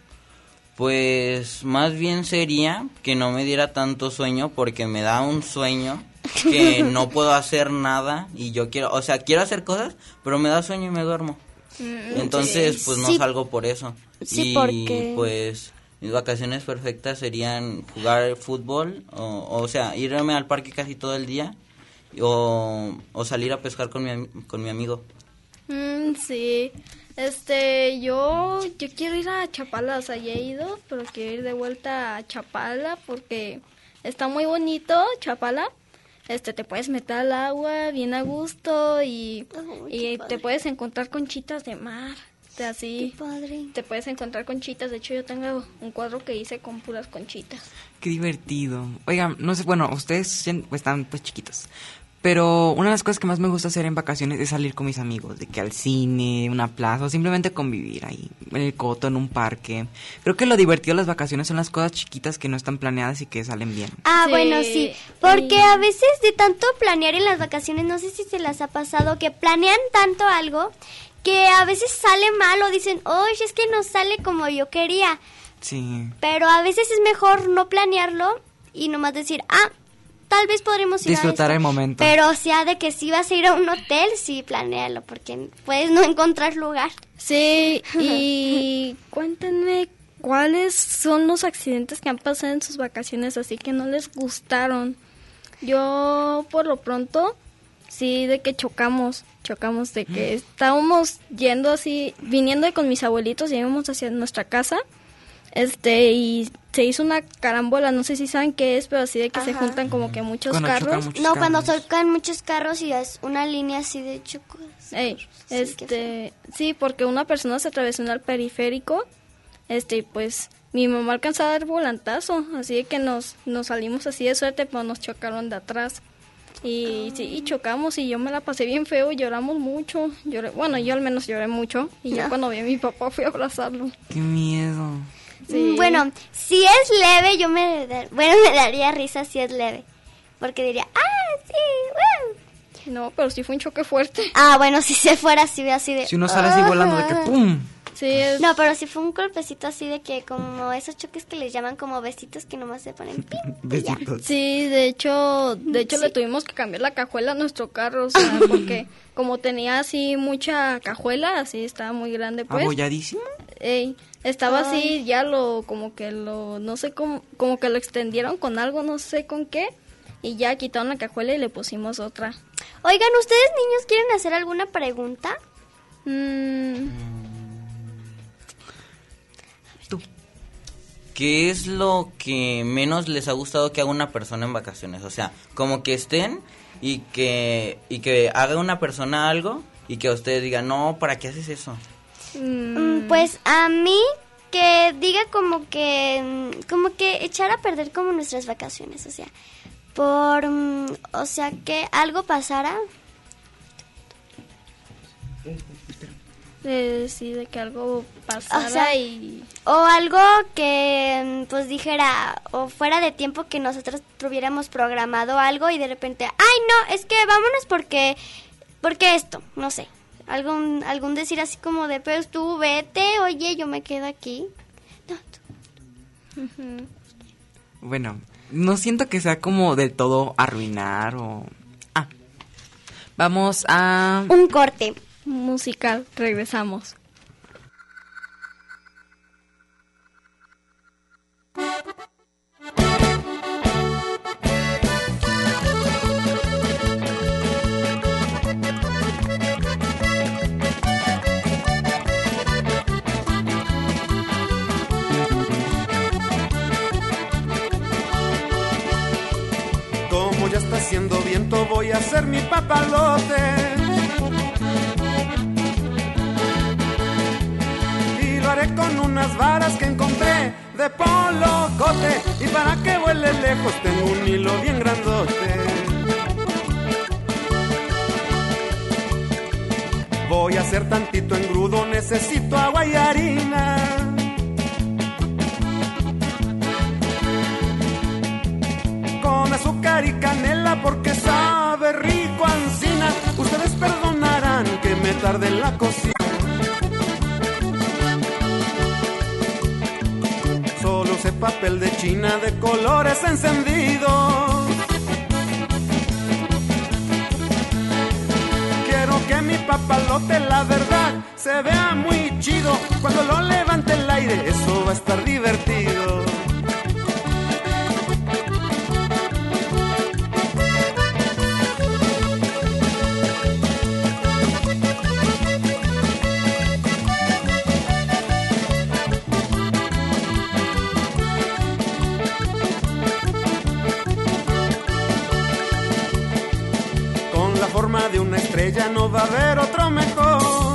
S9: Pues más bien sería que no me diera tanto sueño, porque me da un sueño que no puedo hacer nada y yo quiero, o sea, quiero hacer cosas, pero me da sueño y me duermo. Entonces,
S7: sí.
S9: pues no
S7: Sí.
S9: salgo por eso.
S7: Sí,
S9: y
S7: porque-
S9: pues mis vacaciones perfectas serían jugar fútbol, o, o sea, irme al parque casi todo el día o, o salir a pescar con mi, am- con mi amigo.
S2: Mm, sí. Este, yo, yo quiero ir a Chapala, o sea, ya he ido, pero quiero ir de vuelta a Chapala porque está muy bonito Chapala. Este, te puedes meter al agua bien a gusto y,
S7: Oh,
S2: y te puedes encontrar conchitas de mar. De así,
S7: Qué padre.
S2: te puedes encontrar conchitas. De hecho, yo tengo un cuadro que hice con puras conchitas.
S15: Qué divertido. Oigan, no sé, bueno, ustedes ya están pues chiquitos. Pero una de las cosas que más me gusta hacer en vacaciones es salir con mis amigos, de que al cine, una plaza, o simplemente convivir ahí, en el coto, en un parque. Creo que lo divertido de las vacaciones son las cosas chiquitas que no están planeadas y que salen bien.
S7: Ah,
S2: Sí,
S7: bueno, sí. Porque
S2: sí.
S7: a veces de tanto planear en las vacaciones, no sé si se las ha pasado, que planean tanto algo que a veces sale mal o dicen, oye, es que no sale como yo quería.
S15: Sí.
S7: Pero a veces es mejor no planearlo y nomás decir, ah, tal vez podremos ir
S15: Disfrutar
S7: a
S15: el
S7: esto.
S15: momento.
S7: Pero o sea, de que si vas a ir a un hotel, sí, planéalo, porque puedes no encontrar lugar.
S2: Sí, y cuéntenme cuáles son los accidentes que han pasado en sus vacaciones así que no les gustaron. Yo, por lo pronto, sí, de que chocamos, chocamos, de que estábamos yendo así, viniendo con mis abuelitos, y íbamos hacia nuestra casa, este, y se hizo una carambola, no sé si saben qué es, pero así de que se
S7: Ajá.
S2: juntan como que muchos
S15: Cuando chocan
S2: carros.
S15: muchos
S7: No, cuando
S15: carros.
S7: tocan muchos carros y es una línea así de chocos.
S2: Ey,
S7: Sí, qué
S2: este, sí, porque una persona se atravesó en el periférico, este, y pues mi mamá alcanzó a dar volantazo, así de que nos, nos salimos así de suerte, pero nos chocaron de atrás. Y sí, y chocamos y yo me la pasé bien feo, lloramos mucho, lloré, bueno, yo al menos lloré mucho, y ya
S7: No.
S2: cuando vi a mi papá fui a abrazarlo.
S15: Qué miedo.
S2: Sí.
S7: Bueno, si es leve, yo me, da- bueno, me daría risa si es leve. Porque diría, ah, sí, wow.
S2: No, pero sí fue un choque fuerte.
S7: Ah, bueno, si se fuera así, así de...
S15: Si uno sale así volando de que ¡pum!
S2: Sí, es...
S7: No, pero si fue un golpecito así de que como esos choques que les llaman como besitos que nomás se ponen pim, y ya.
S15: Besitos.
S2: Sí, de hecho, de hecho
S7: Sí.
S2: le tuvimos que cambiar la cajuela a nuestro carro, o sea, porque como tenía así mucha cajuela, así estaba muy grande, pues.
S15: ¿Abolladísimo?
S2: Ey, estaba
S7: Ay.
S2: así, ya lo, como que lo, no sé cómo, como que lo extendieron con algo, no sé con qué, y ya quitaron la cajuela y le pusimos otra.
S7: Oigan, ¿ustedes niños quieren hacer alguna pregunta?
S2: Mm,
S9: ¿Qué es lo que menos les ha gustado que haga una persona en vacaciones? O sea, como que estén y que y que haga una persona algo y que ustedes digan, no, ¿para qué haces eso?
S7: Mm, Pues a mí que diga como que mm, como que echar a perder como nuestras vacaciones, o sea, por mm, o sea, que algo pasara.
S2: de, sí, de que algo pasara
S7: O sea,
S2: y...
S7: O algo que mm, pues dijera o fuera de tiempo que nosotros tuviéramos programado algo y de repente, ay, no, es que vámonos porque porque esto, no sé. Algún algún decir así como de, "Pero tú vete, oye, yo me quedo aquí." No, tú-
S2: Ujú.
S15: Bueno, no siento que sea como del todo arruinar o... Ah, vamos a...
S7: Un corte.
S2: Musical, regresamos.
S18: Como ya está haciendo viento, voy a hacer mi papalote. Y lo haré con unas varas que encontré de polocote. Y para que vuele lejos, tengo un hilo bien grandote. Voy a hacer tantito engrudo, necesito agua y harina. tarde en la cocina. Solo usé papel de China de colores encendidos. Quiero que mi papalote, la verdad, se vea muy chido. Cuando lo levante el aire, eso va a estar divertido. De una estrella no va a haber otro mejor.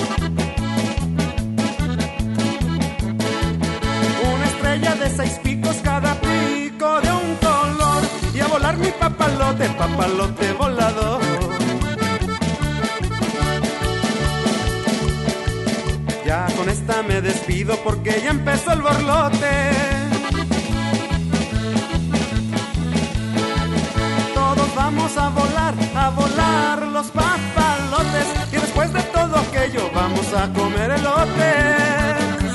S18: Una estrella de seis picos, cada pico de un color. Y a volar mi papalote, papalote volador. Ya con esta me despido porque ya empezó el borlote. Vamos a volar, a volar los papalotes. Y después de todo aquello vamos a comer elotes.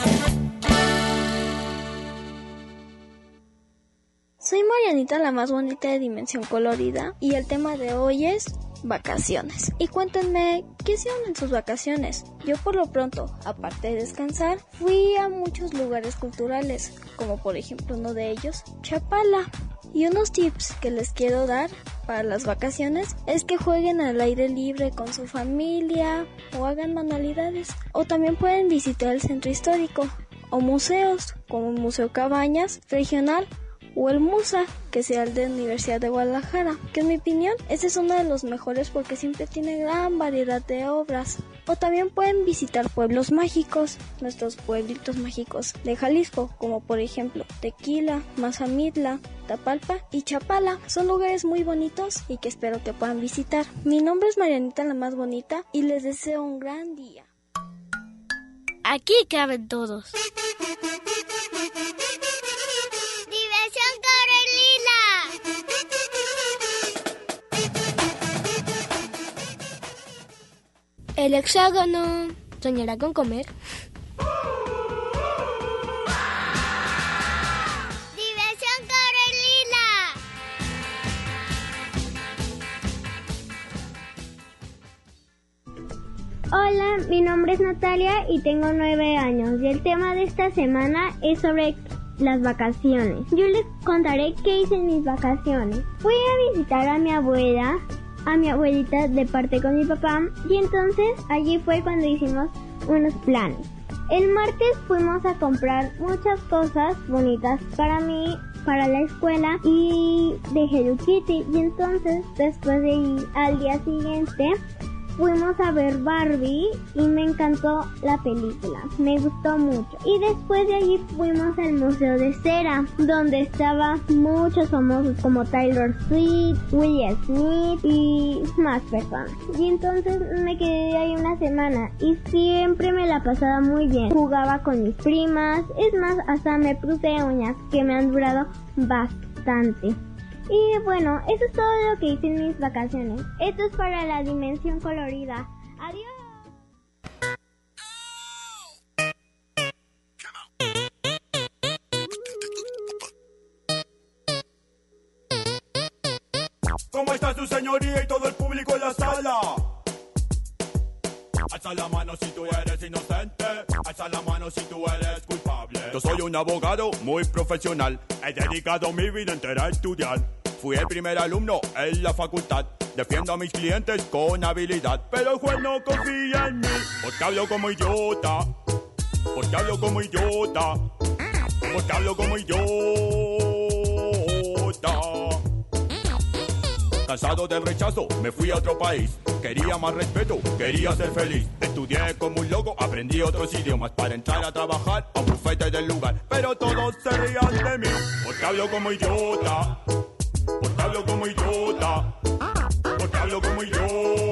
S2: Soy Marianita, la más bonita de Dimensión Colorida. Y el tema de hoy es vacaciones. Y cuéntenme, ¿qué hicieron en sus vacaciones? Yo por lo pronto, aparte de descansar, fui a muchos lugares culturales. Como por ejemplo uno de ellos, Chapala. Y unos tips que les quiero dar para las vacaciones es que jueguen al aire libre con su familia o hagan manualidades. O también pueden visitar el centro histórico o museos como el Museo Cabañas Regional o el MUSA, que sea el de la Universidad de Guadalajara, que en mi opinión este es uno de los mejores porque siempre tiene gran variedad de obras. O también pueden visitar pueblos mágicos, nuestros pueblitos mágicos de Jalisco, como por ejemplo Tequila, Mazamitla, Tapalpa y Chapala. Son lugares muy bonitos y que espero que puedan visitar. Mi nombre es Marianita, la más bonita, y les deseo un gran día.
S3: Aquí caben todos.
S13: El hexágono soñará con comer.
S5: ¡Diversión Corelila!
S19: Hola, mi nombre es Natalia y tengo nueve años y el tema de esta semana es sobre las vacaciones. Yo les contaré qué hice en mis vacaciones. Fui a visitar a mi abuela, a mi abuelita de parte con mi papá, y entonces allí fue cuando hicimos unos planes. El martes fuimos a comprar muchas cosas bonitas para mí, para la escuela y de Hello Kitty, y entonces después de ir al día siguiente fuimos a ver Barbie y me encantó la película, me gustó mucho. Y después de allí fuimos al Museo de Cera, donde estaban muchos famosos como Taylor Swift, Will Smith y más personas. Y entonces me quedé ahí una semana y siempre me la pasaba muy bien. Jugaba con mis primas, es más, hasta me puse uñas que me han durado bastante. Y bueno, eso es todo lo que hice en mis vacaciones. Esto es para la Dimensión Colorida. Adiós.
S20: ¿Cómo está su señoría y todo el público en la sala? Alza la mano si tú eres inocente, alza la mano si tú eres culpable. Yo soy un abogado muy profesional, he dedicado mi vida entera a estudiar. Fui el primer alumno en la facultad, defiendo a mis clientes con habilidad. Pero el juez no confía en mí, porque hablo como idiota, porque hablo como idiota, porque hablo como idiota. Cansado del rechazo, me fui a otro país. Quería más respeto, quería ser feliz. Estudié como un loco, aprendí otros idiomas para entrar a trabajar a un bufete del lugar. Pero todos se reían de mí, porque hablo como idiota, porque hablo como idiota, porque hablo como idiota.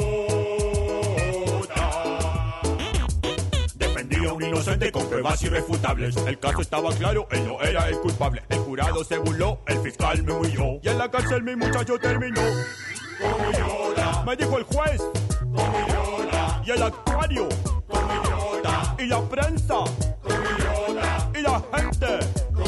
S20: Defendí a un inocente con pruebas irrefutables. El caso estaba claro, él no era el culpable. El jurado se burló, el fiscal me huyó. Y en la cárcel mi muchacho terminó como llora, me dijo el juez, como llora. Y el actuario, como idiota. Y la prensa, como idiota. Y la gente, como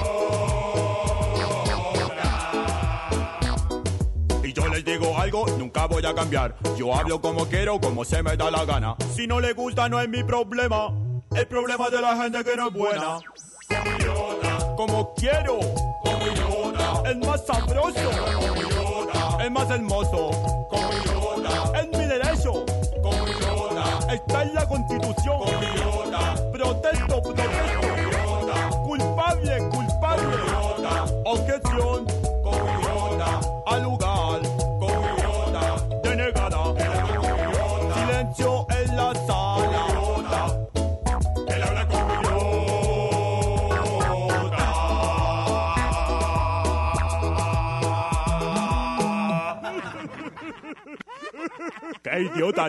S20: idiota. Y yo les digo algo, nunca voy a cambiar. Yo hablo como quiero, como se me da la gana. Si no le gusta, no es mi problema. El problema de la gente que no es buena. Como idiota. Como quiero, como idiota. Es más sabroso, como idiota. Es más hermoso, como idiota. Es mi derecho, como idiota. Está en la Constitución, como idiota. Protesto, protesto, como idiota. Culpable, culpable, idiota. Objeción, como idiota. Al lugar, como idiota. Denegada, como idiota. Silencio en la sala, idiota. Él habla como idiota. ¡Qué idiotas!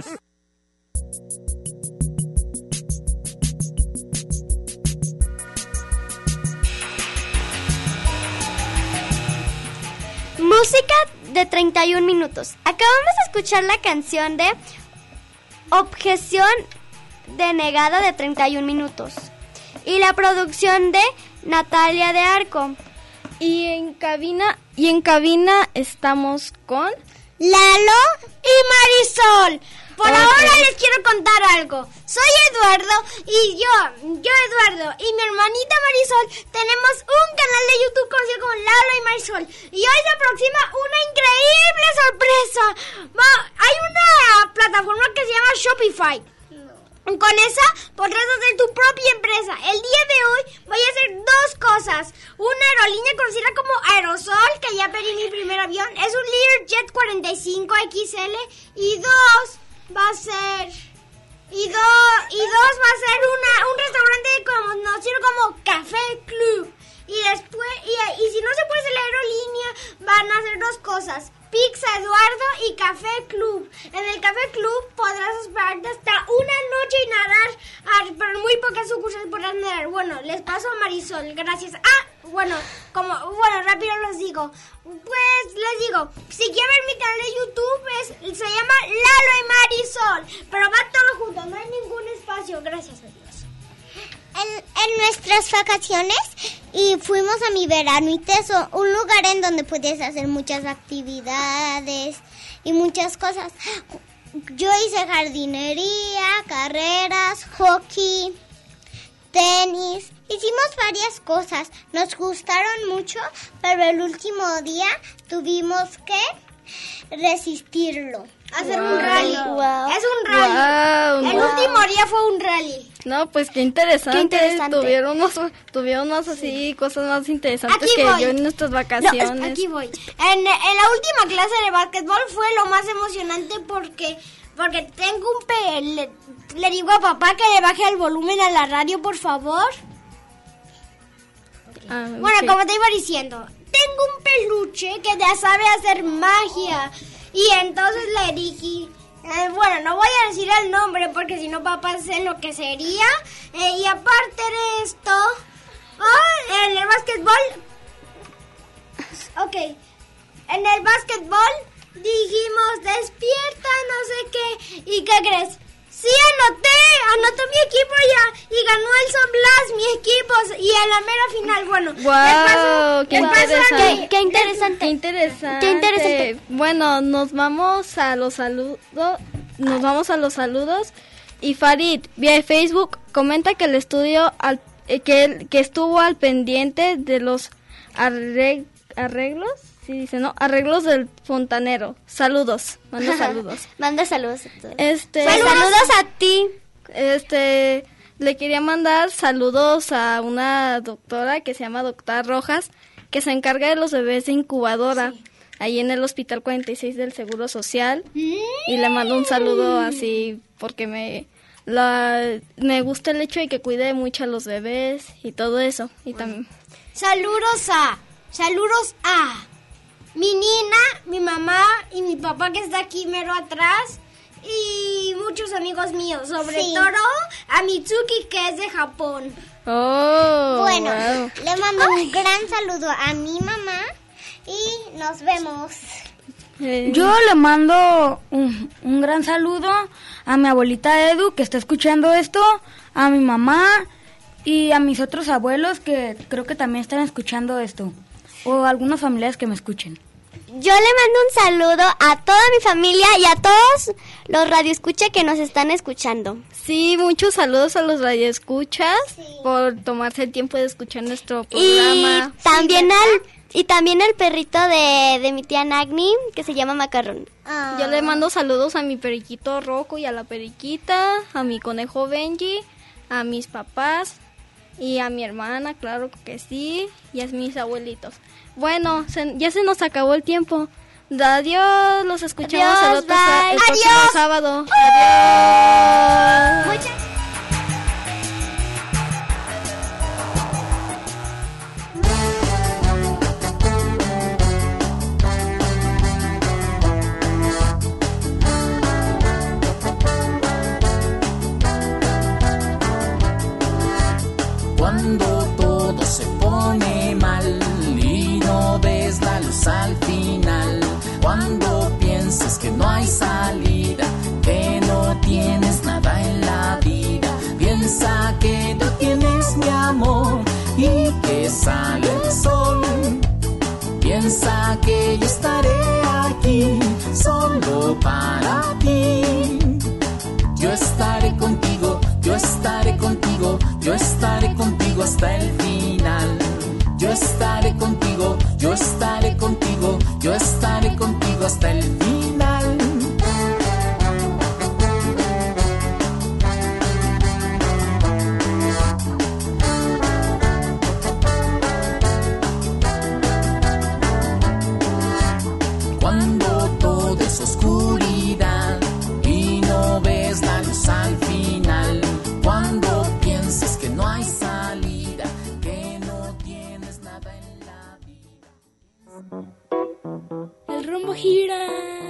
S7: Música de treinta y un minutos. Acabamos de escuchar la canción de Objeción denegada de treinta y un minutos. Y la producción de Natalia de Arco.
S2: Y en cabina, y en cabina estamos con
S19: Lalo y Marisol. Por
S2: Okay.
S19: ahora les quiero contar algo. Soy Eduardo y yo, yo Eduardo y mi hermanita Marisol tenemos un canal de YouTube conocido como Lalo y Marisol. Y hoy se aproxima una increíble sorpresa. Va- hay una plataforma que se llama Shopify. Con esa podrás hacer tu propia empresa. El día de hoy voy a hacer dos cosas. Una aerolínea conocida como Aerosol, que ya pedí mi primer avión. Es un Learjet cuarenta y cinco X L. Y dos, va a ser... Y, do, y dos, va a ser una, un restaurante conocido como Café Club. Y después, y, y si no se puede hacer la aerolínea, van a hacer dos cosas. Pizza Eduardo y Café Club. En el Café Club podrás hospedarte hasta una noche y nadar, ah, pero en muy pocas sucursales podrás nadar. Bueno, les paso a Marisol, gracias. Ah, bueno, como, bueno, rápido les digo. Pues les digo, si quieren ver mi canal de YouTube, es, se llama Lalo y Marisol, pero va todo junto, no hay ningún espacio, gracias a Dios.
S1: En, en nuestras vacaciones y fuimos a mi verano y teso, un lugar en donde puedes hacer muchas actividades y muchas cosas. Yo hice jardinería, carreras, hockey, tenis, hicimos varias cosas, nos gustaron mucho, pero el último día tuvimos que resistirlo.
S19: Hacer
S2: Wow.
S19: un rally.
S2: Wow.
S19: Es un rally.
S2: Wow,
S19: el
S2: wow.
S19: último día fue un rally.
S2: No, pues qué interesante.
S19: Qué interesante.
S2: Tuvieron unos, tuvieron unos así cosas más interesantes
S19: Aquí
S2: que
S19: voy.
S2: yo en nuestras
S19: No,
S2: vacaciones.
S19: es- aquí voy. En, en la última clase de básquetbol fue lo más emocionante porque porque tengo un pe... Le, le digo a papá que le baje el volumen a la radio, por favor.
S2: Ah,
S19: Bueno,
S2: ok.
S19: como te iba diciendo, tengo un peluche que ya sabe hacer magia. Y entonces le dije... eh, bueno, no voy a decir el nombre porque si no papá se enloquecería. Eh, y aparte de esto... oh, en el básquetbol... Ok. En el básquetbol dijimos despierta, no sé qué. ¿Y qué crees? Sí, anoté, anotó mi equipo ya y ganó el San Blas, mi equipo, y en la mera final, bueno.
S2: Wow, qué
S19: les paso a
S2: interesante.
S19: mí.
S7: Qué interesante.
S2: Qué interesante.
S7: Qué interesante.
S2: Bueno, nos vamos a los saludos. Nos vamos a los saludos. Y Farid, vía Facebook, comenta que el estudio al, eh, que, él- que estuvo al pendiente de los arreg- arreglos, sí dice, ¿no? Arreglos del fontanero. Saludos, manda saludos.
S7: Manda saludos a todos.
S2: Este,
S7: Pues saludos a ti.
S2: Este, le quería mandar saludos a una doctora que se llama doctora Rojas, que se encarga de los bebés de incubadora, ahí en el Hospital cuarenta y seis del Seguro Social. Y le mando un saludo así porque me la, me gusta el hecho de que cuide mucho a los bebés y todo eso. Y también
S19: Saludos a, saludos a mi nina, mi mamá y mi papá que está aquí mero atrás. Y muchos amigos míos, sobre
S1: Sí.
S19: todo a Mitsuki que es de Japón.
S2: Oh,
S1: Bueno,
S2: wow.
S1: le mando un gran saludo a mi mamá y nos vemos.
S8: Eh. Yo le mando un, un gran saludo a mi abuelita Edu, que está escuchando esto, a mi mamá y a mis otros abuelos que creo que también están escuchando esto, o algunos familiares que me escuchen.
S7: Yo le mando un saludo a toda mi familia y a todos los radioescuchas que nos están escuchando.
S2: Sí, muchos saludos a los radioescuchas sí. por tomarse el tiempo de escuchar nuestro programa.
S7: Y también sí, al y también al perrito de, de mi tía Nagni, que se llama Macarrón.
S2: Ah. Yo le mando saludos a mi periquito Rocco y a la periquita, a mi conejo Benji, a mis papás y a mi hermana, claro que sí, y a mis abuelitos. Bueno, se, ya se nos acabó el tiempo. Adiós, los escuchamos
S7: Adiós,
S2: el, otro, el
S7: Adiós.
S2: próximo sábado.
S7: ¡Uh!
S2: Adiós.
S7: Muchas
S10: Cuando todo se pone mal y no ves la luz al final, cuando piensas que no hay salida, que no tienes nada en la vida, piensa que tú tienes mi amor y que sale el sol. Piensa que yo estaré aquí solo para ti. Yo estaré contigo, yo estaré contigo, yo estaré contigo hasta el final. Yo estaré contigo, yo estaré contigo, yo estaré contigo hasta el final. Cuando todo es oscuridad y no ves la luz al final, cuando piensas que no hay salida, que no tienes nada en la vida.
S4: El rumbo gira.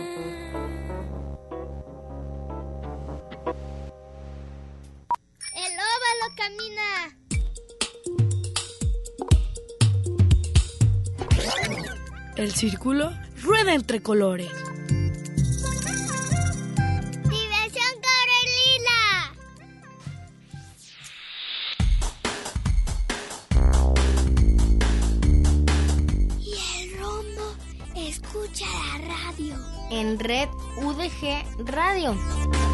S5: El óvalo camina.
S4: El círculo rueda entre colores.
S5: Diversión Corelila.
S3: Y el rombo escucha la radio.
S2: En Red U D G Radio.